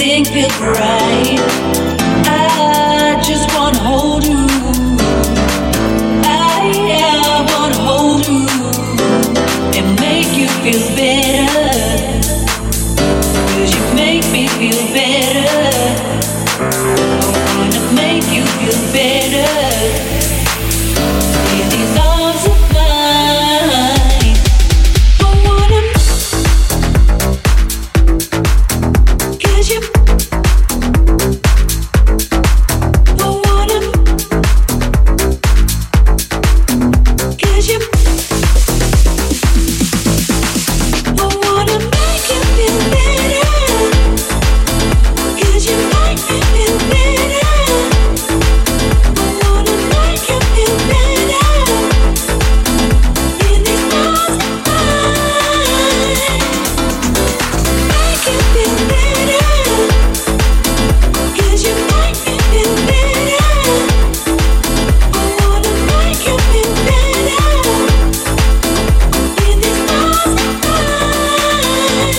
everything feels right. I just wanna hold you. I wanna hold you and make you feel better. 'Cause you make me feel better. I wanna make you feel better. In these arms of mine, I wanna. 'Cause you. I wanna. 'Cause you. I wanna make you feel better. 'Cause you make me feel better. I wanna make you feel better. In these arms of mine, make you feel better. 'Cause you make me feel better. I wanna make you feel better. In these arms of mine.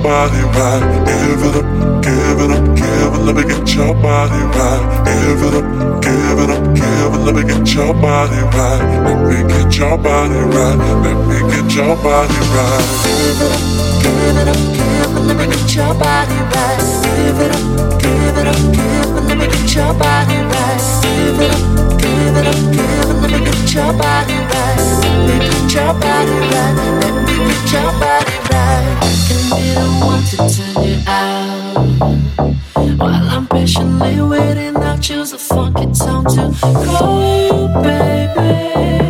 body right. Give it up, give it up, give it. Let me get your body right. Give it up, give it up, give it. Let me get your body right. Let me get your body right. Let me get your body right. Give it up, give it up, give it. Let me get your body right. Give it up, give it up, give it. Let me get your body right. Give it up, give it up, give it. Let me get your body right. Let me get your body right. Let me get your body right. Can be the one to turn it out. While I'm patiently waiting, I'll choose a funky tone to call you, baby.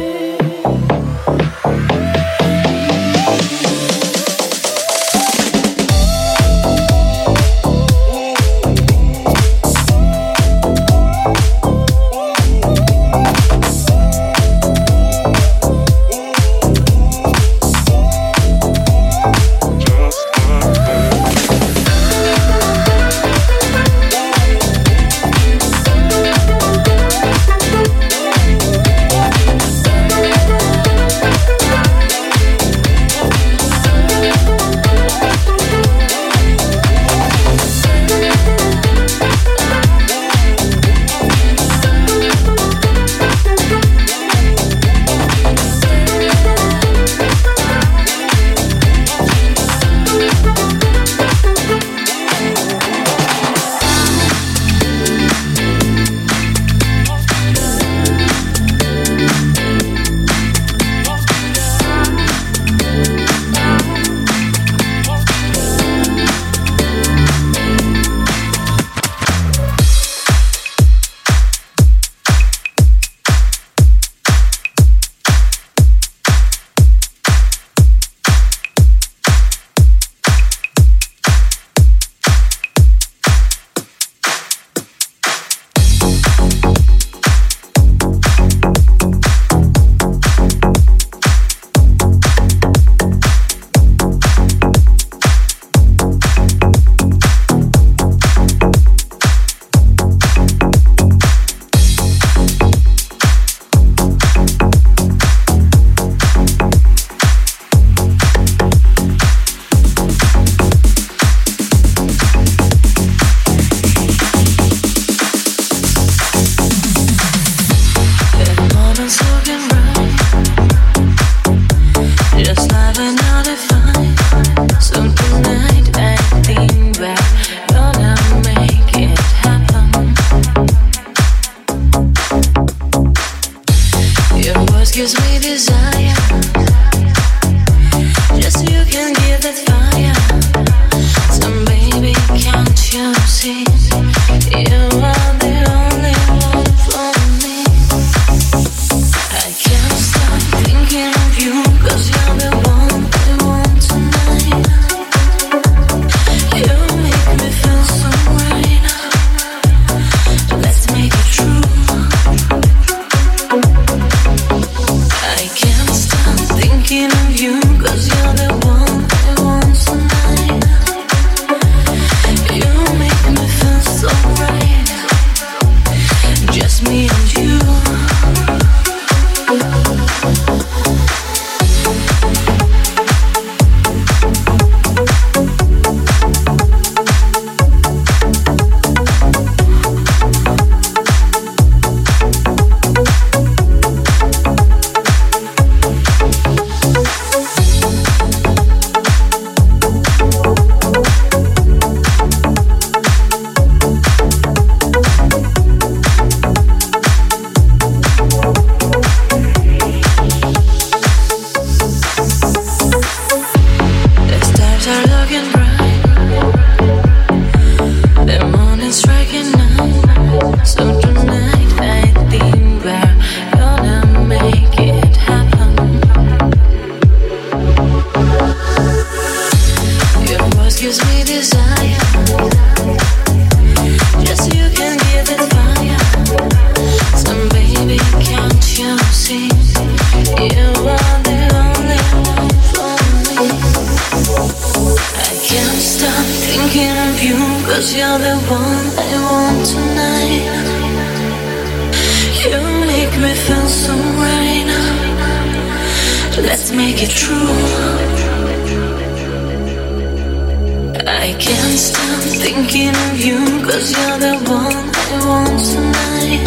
Let's make it true. I can't stop thinking of you, 'cause you're the one I want tonight.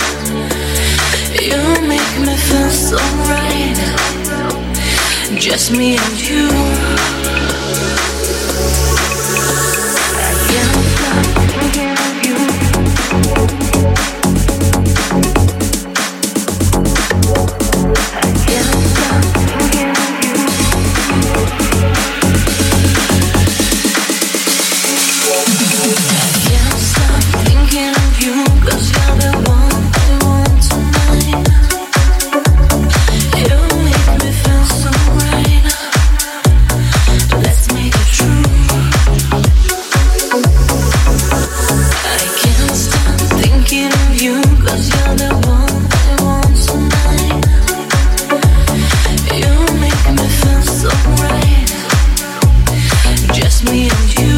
You make me feel so right, just me and you. I can't stop thinking of you. I can't stop thinking of you. Can't stop thinking of you, 'cause you're the one I want tonight. You make me feel so right. Let's make it true. I can't stop thinking of you, 'cause you're the one I want tonight. You make me feel so right. Just me and you.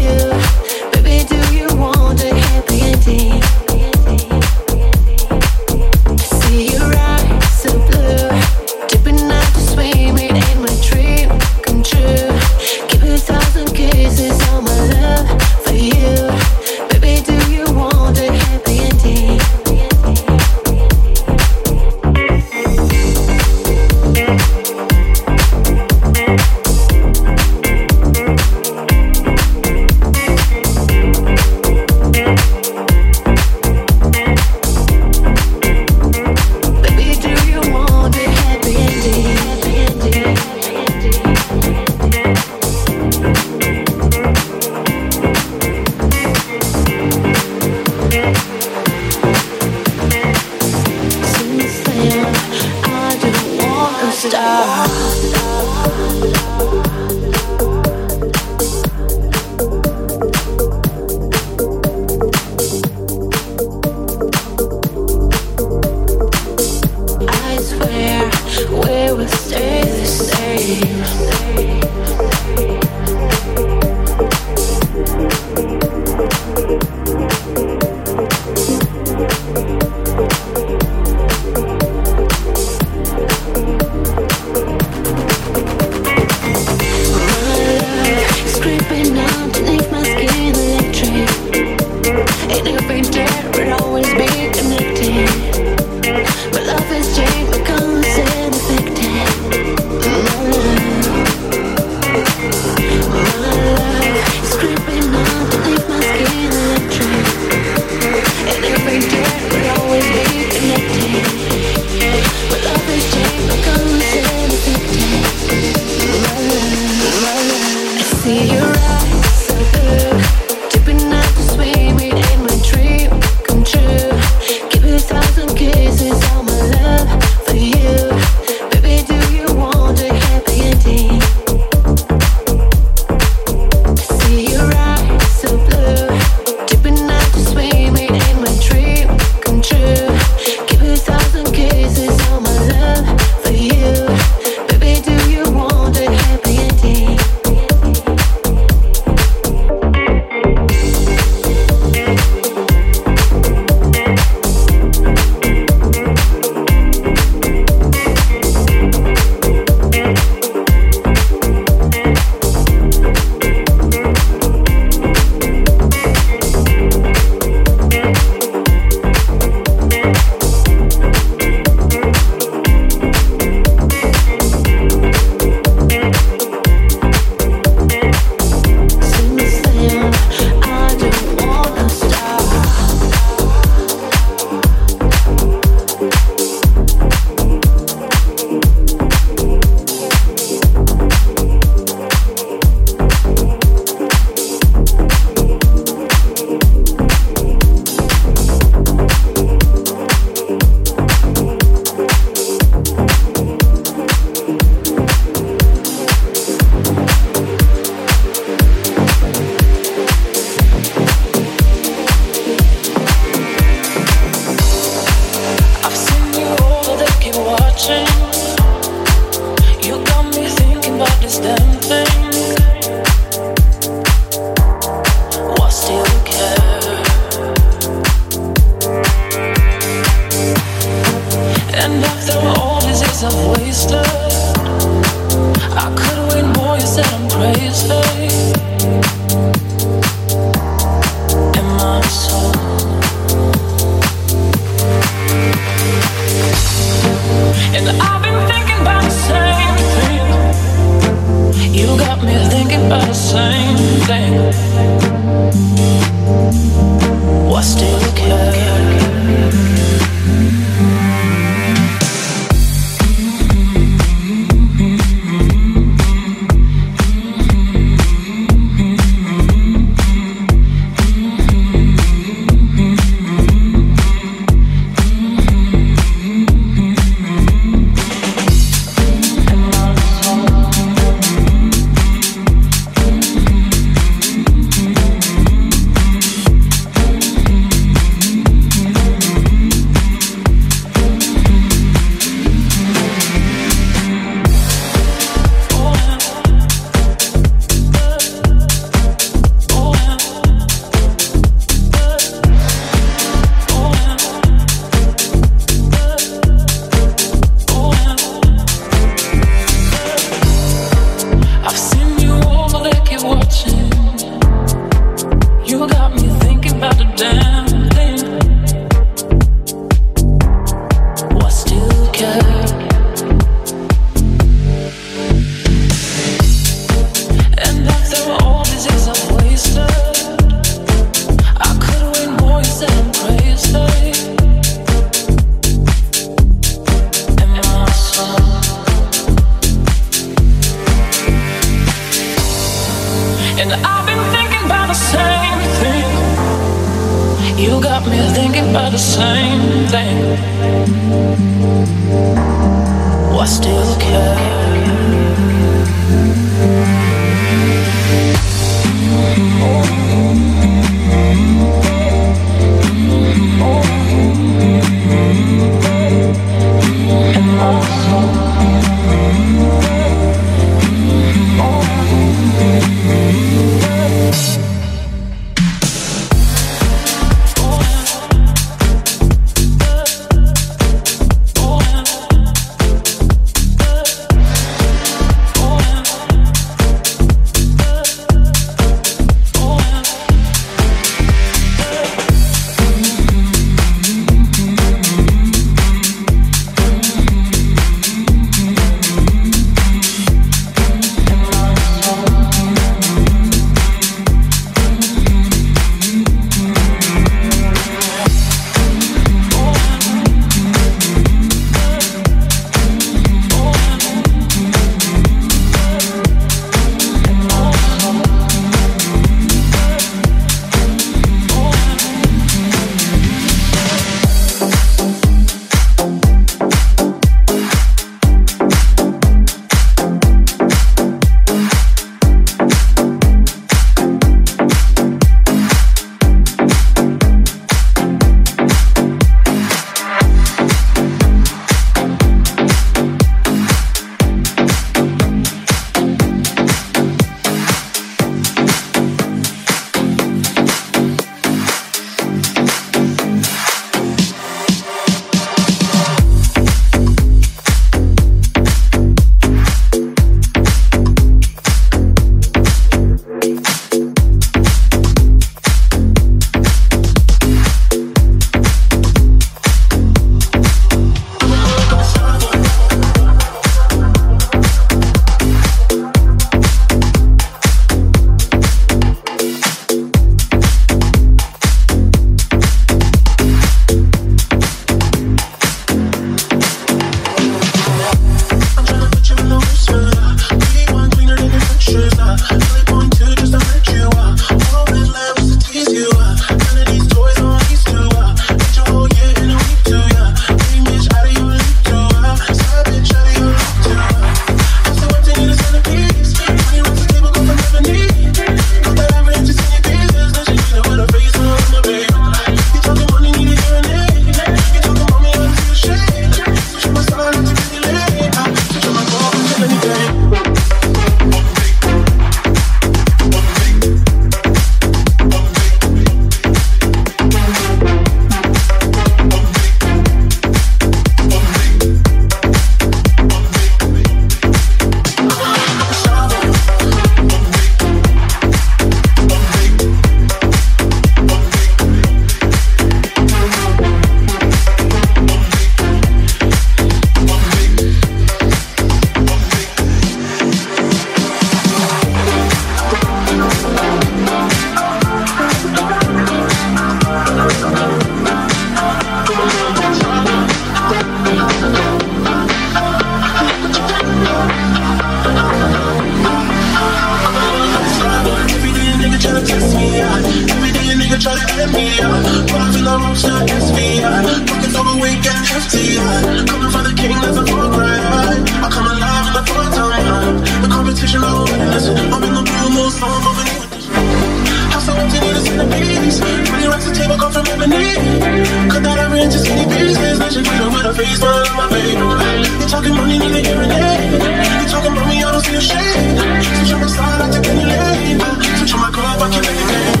get me out. Pull up in the roadster SVI. Pockets overweight, get hefty. Coming for the king, that's a far cry. I come alive in the full time. The competition over, listen. I'm in the mood, so I'm moving with this. House so empty, need to see the babies. 20 racks a table, come from lemonade. Cut that ever into skinny pieces. Then she put her with her face, but I love my baby. You talking money, need a hearing aid. You talking about me, I don't see a shade. Switch on my side, I take any lane. Switch on my club, I can't make it game.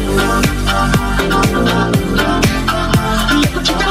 Look what you got.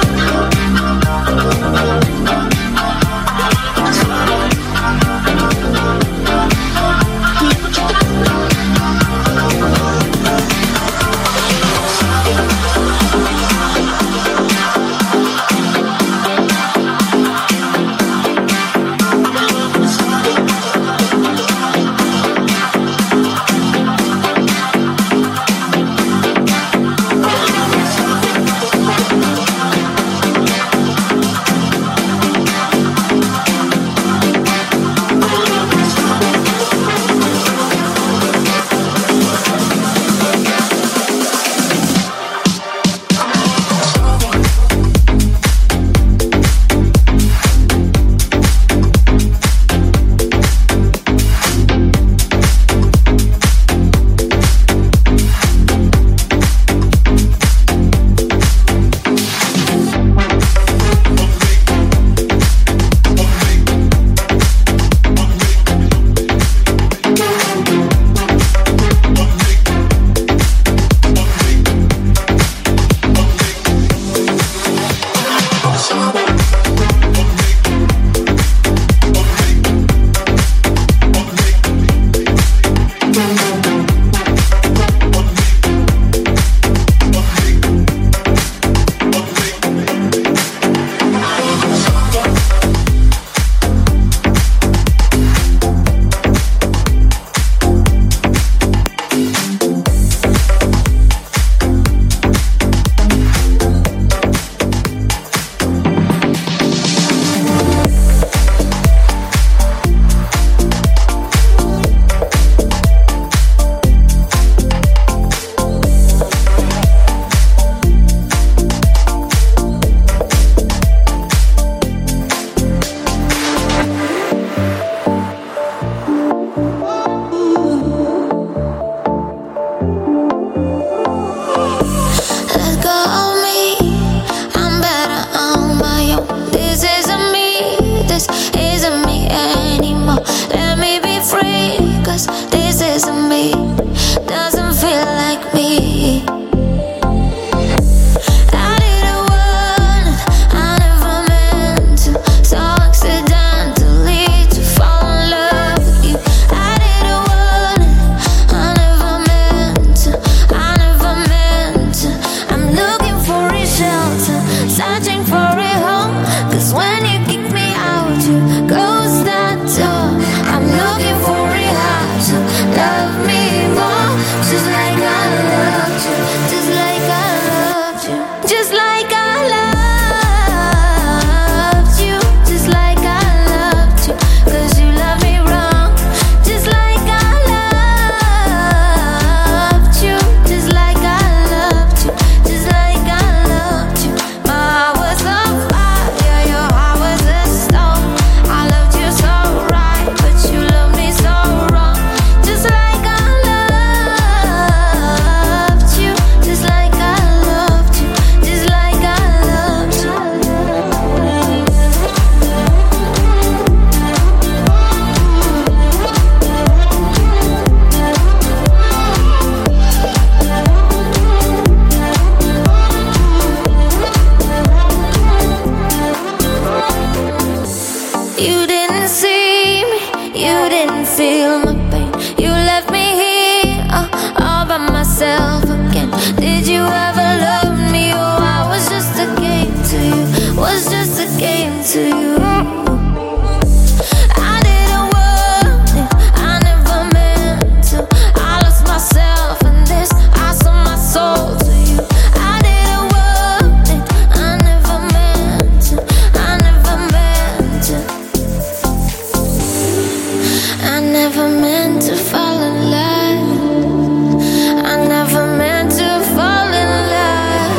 I never meant to fall in love.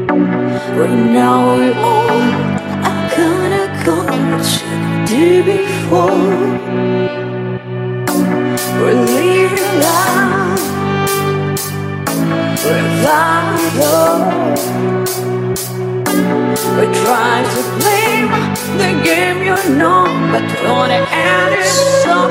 Right now we're old, I kinda got what you did before. We're living life without love. We try to blame the game you know, but on the end it's so.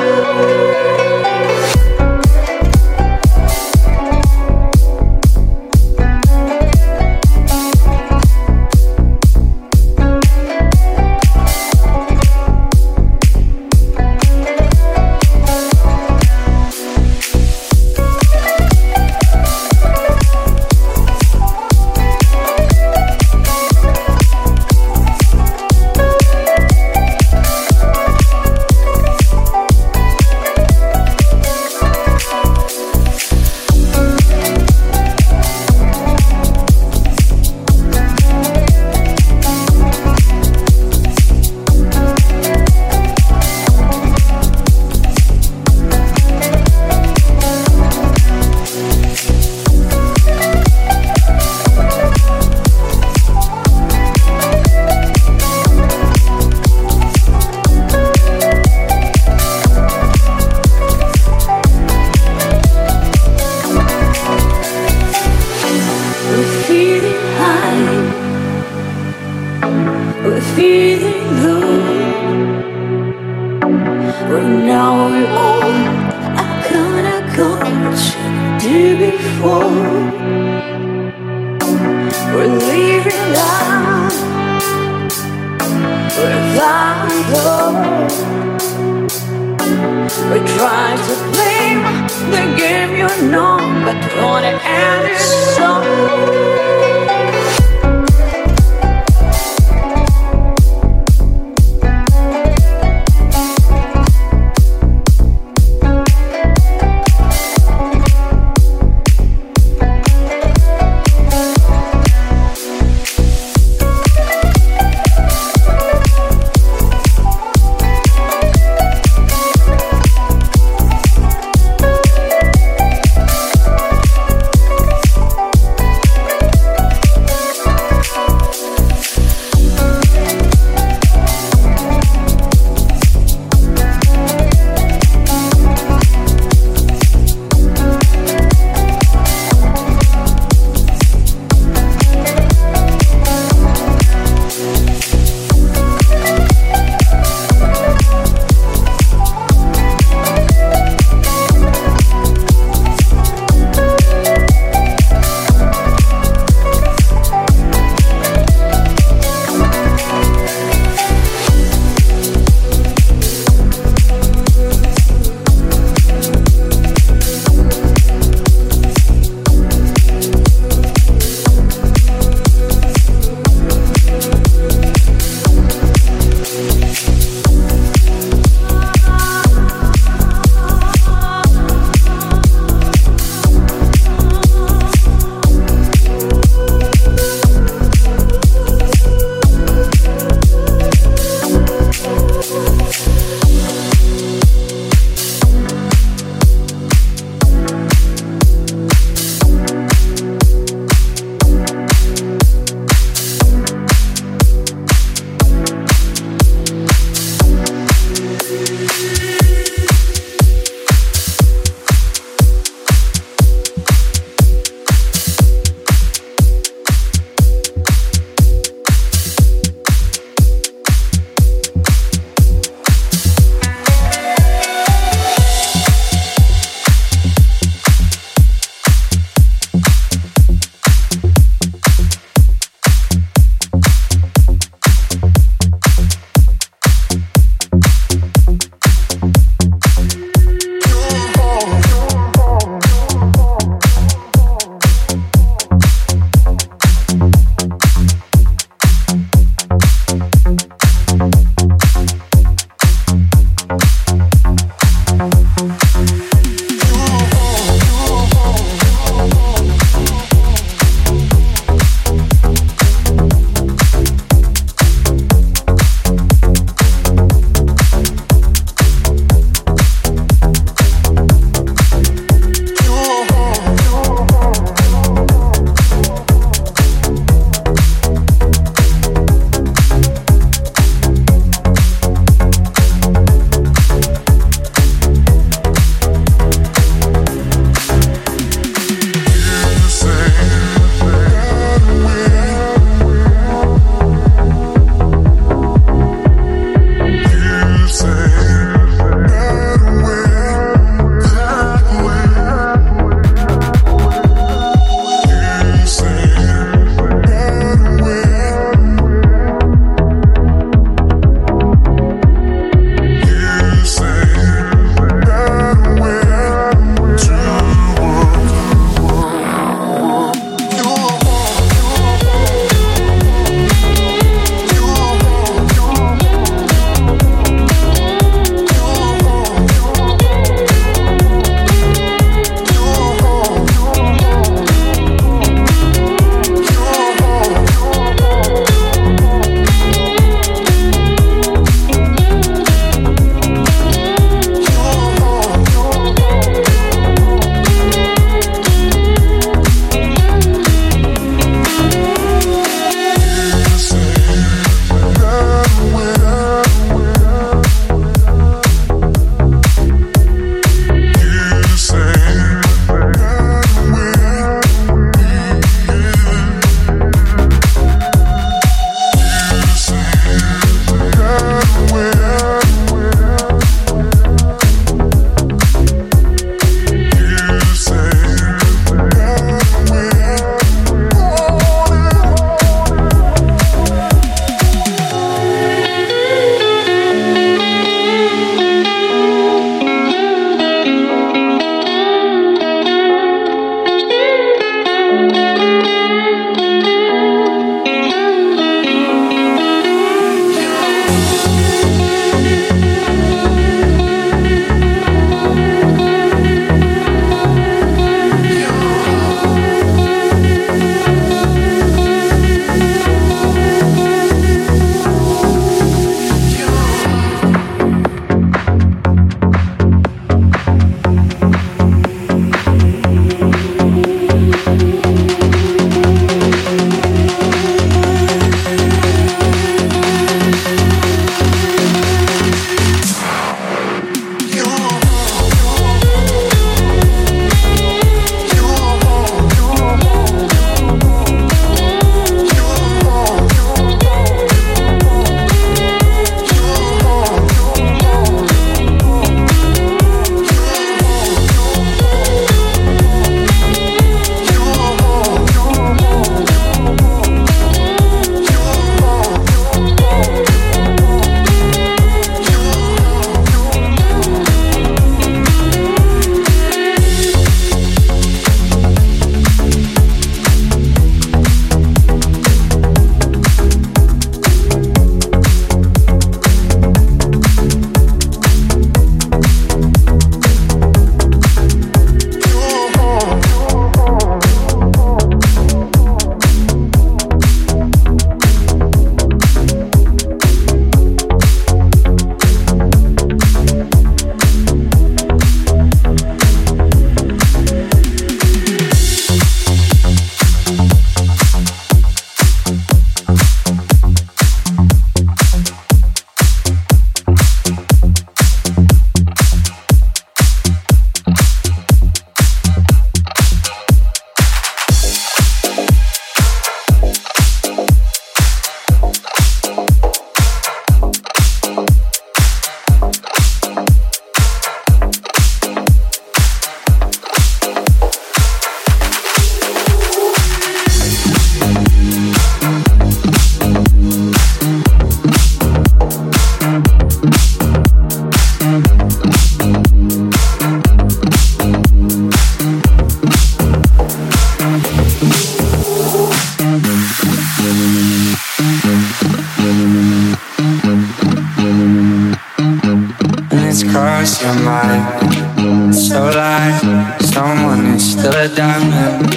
cause you're mine. So like someone is still a diamond.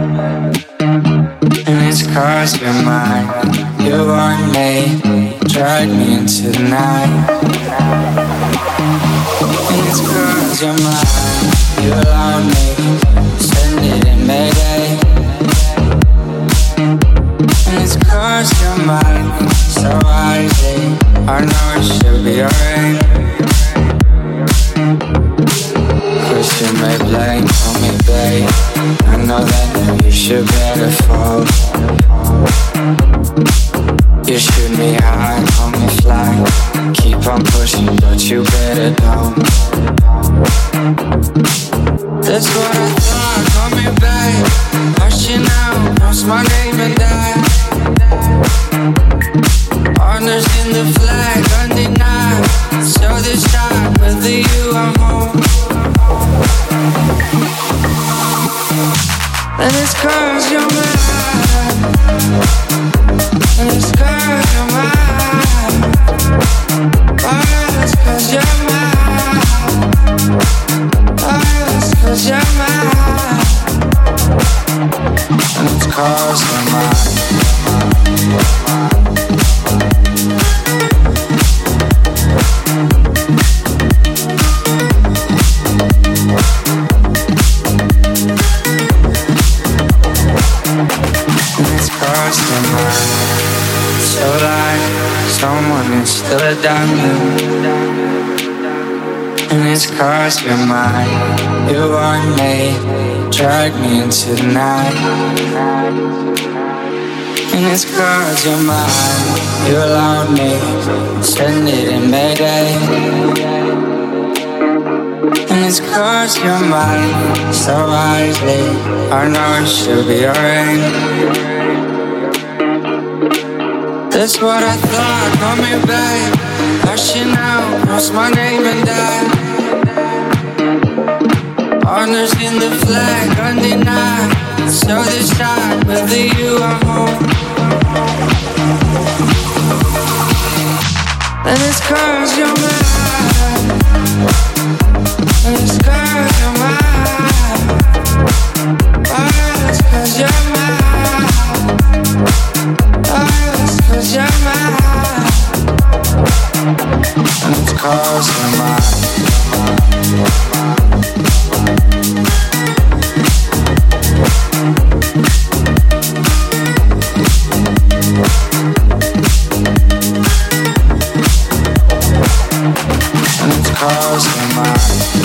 And it's cause you're mine. You want me, drag me into the night. And it's cause you're mine. You allow me, send it in Mayday. And it's cause you're mine. So wisely, I know it should be alright. Cause you may blame on me, babe. I know that you should better fall. You shoot me high, on me fly. Keep on pushing, but you better don't. That's what I thought, call me babe. Hush you now, pronounce my name and die. Honors in the flag, undenied. So this time, with you I'm home. And it's cause you're mine. And it's cause you're mine. Oh, it's cause you're mine. Oh, it's cause you're mine. And it's cause you're mine. So like someone is still a diamond. And it's cause you're mine. You want me, drag me into the night. And it's cause you're mine. You allowed me, send it in Mayday. And it's cause you're mine. So wisely, I know it should be alright. That's what I thought, call me babe. Hush you now, cross my name and die. Honors in the flag, undenied. So this time, with you I'm home. And it's cause you're mine. And it's cause you're mine. Oh, it's cause you're mine. Oh, it's cause you're mine. And it's cause you're mine. And it's cause you're mine.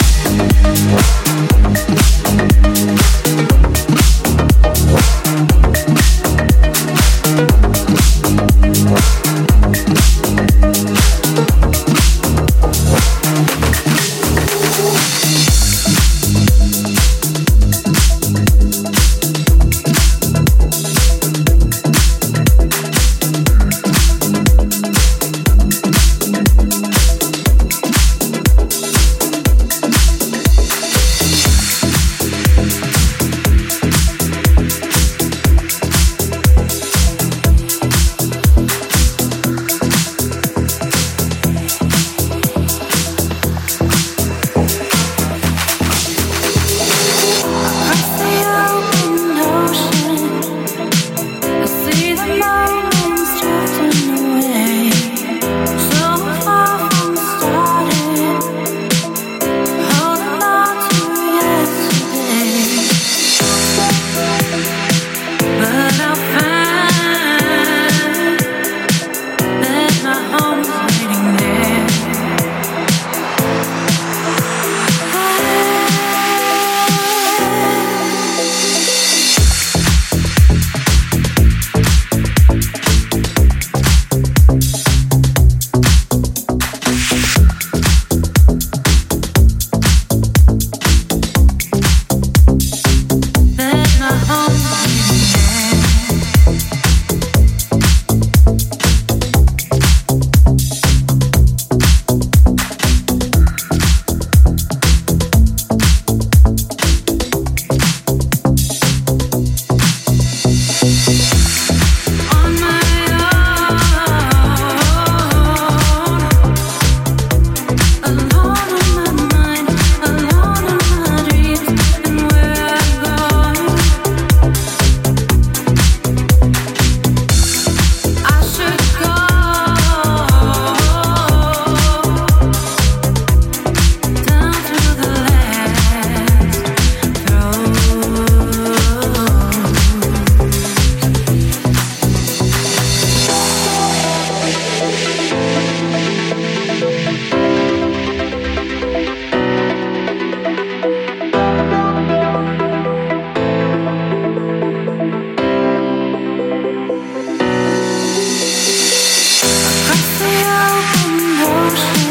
moves.